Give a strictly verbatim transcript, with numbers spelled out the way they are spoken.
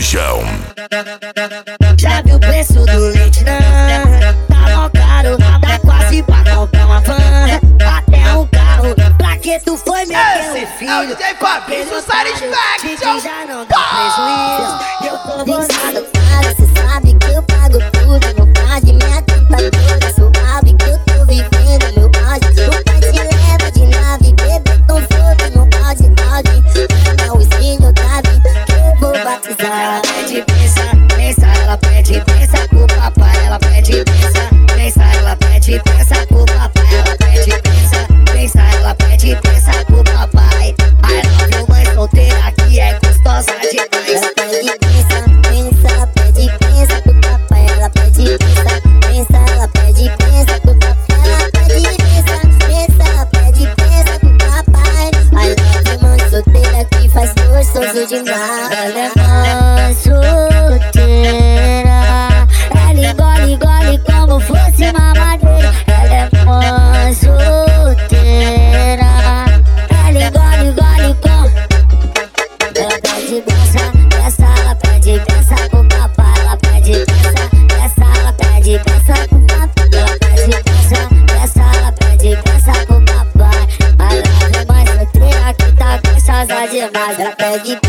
Feijão. Já viu o preço do leite, não? Tá mó caro, tá quase pra comprar uma van. Até um carro, pra que tu foi meter um filho? É o D J Fabrício Satisfaction. Já não dá prejuízo, eu tô gostado. Cê sabe que eu pago tudo, não pode minha tentadora. Suave que eu tô vivendo, meu ódio. O pai te leva de nave, bebê tão fogo, não pode nove. Não, o espinho tá vindo, que eu vou batizar. Ela pede pensa, pensa, ela pede pensa pro papai. Ela pede pensa, pensa, ela pede pensa pro papai. Ela pede pensa, pensa, ela pede pensa pro papai. I love you, mãe solteira que é gostosa demais. Ela pede pensa, pensa, ela pede pensa pro papai. Ela pede pensa, pensa, ela pede pensa pro papai. Ela pede pensa, pensa, ela pede pensa pro papai. I love you, mãe solteira que faz gostoso demais. Ela é mãe solteira, ela engole, engole como fosse mamadeira. Ela é mãe solteira, ela engole, engole como. Ela pede pensa, pensa, ela pede pensa pro papai. Ela pede pensa, pensa, ela pede pensa pro papai. Ela pede pensa, pensa, ela pede pensa pro papai. I love you, mãe solteira que tá gostosa demais. Ela pede